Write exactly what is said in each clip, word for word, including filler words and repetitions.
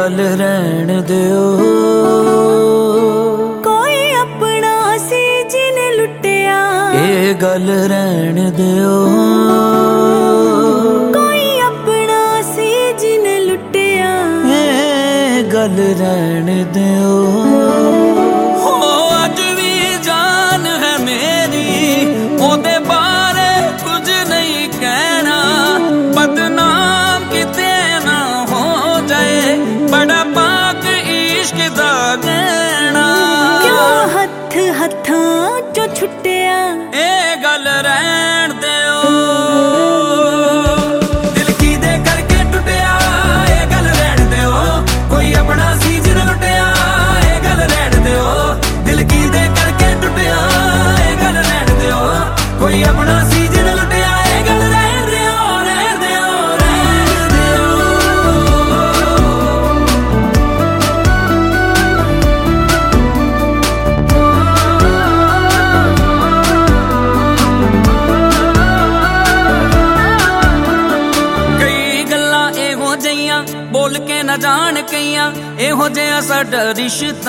गल रहन दिओ, कोई अपना सी जिने लुटिया। ये गल रहन दिओ, कोई अपना सी जिने लुटिया। ये गल रहन दिओ। हो अज भी जान है मेरी, ओदे बारे कुछ नहीं कहना। बदनाम किते ना हो जाए, बड़ा पाक इश्क दा गहना। क्यों हथ हथां चो छुटिया, ए गल रहन दिओ। दिल की दे करके टुटिया, ए गल रहन दिओ। कोई अपना सी जिन लुटिया, ए गल रहन दिओ। दिल की दे करके टुटिया, ए गल रहन दिओ। कोई अपना सी जिन लुटिया, ए गल रहन दिओ, रहन दिओ, रहन दिओ। बोल के न जान कईयां, एहो जिहा साडा रिश्ता।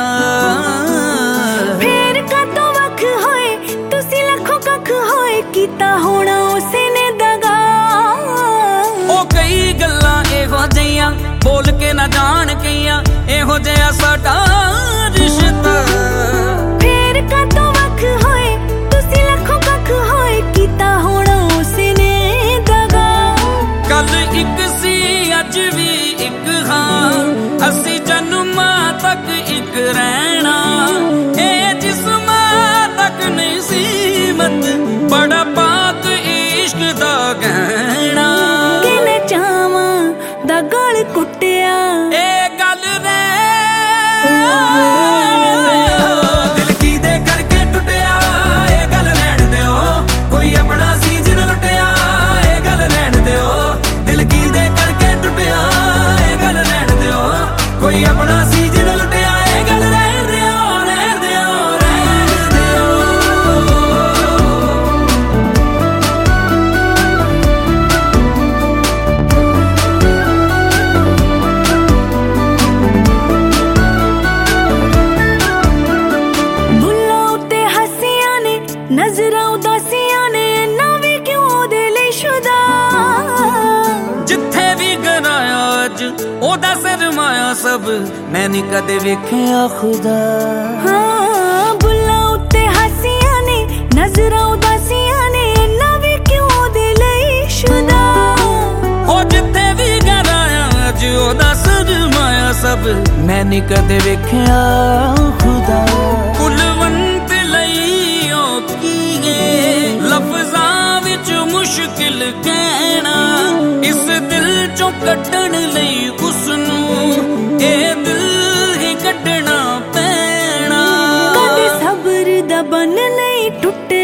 फेर कदों वख होए तुसी लखों कख होए, कीता होना उसे ने दगा। ओ कई गल्लां एहो जिहियां, बोल के न जान कईयां, एहो जिहा साडा रिश्ता। फेर कदों वख होए तुसी लखों कख होए, कीता होना उसे ने दगा। कल इक सी अज भी इक हां, असी जन्मां तक इक रहना। ए जिस्मां तक नहीं सीमत, बड़ा पाक इश्क दा गहना। किने चावां दा गल कुटिया, ए गल रे दिल की दे करके टुटिया, ए गल रहन दिओ। कोई अपना सी जिन लुटिया, ए गल रहन दिओ। दिल की दे करके टुटिया, ए गल रहन दिओ। कोई अपना सी जिन लुटिया, ए गल रहन दिओ, रहन दिओ, रहन दिओ। बुल्लां उत्ते हस्सियां ने, नजरां उदासियां ने, ना वी क्यों ओदे लई शुदा। जिथे भी गराया अज ओदा सरमाया सब, मैं नी कदे वेखिया खुदा। हाँ बुल्लां उत्ते हस्सियां ने, नजरां उदासियां ने, ना वी क्यों ओदे लई शुदा। हो जिथे भी गराया अज ओदा सरमाया सब, मैं नी कदे वेखिया खुदा। कुलवंत लई ओ कीए लफ्जां विच मुश्किल कहना। इस दिल चों कड्ढण लई उसनू, ए दिल ही कड्ढना पैना। कदे सब्र दा बन नहीं टुटे,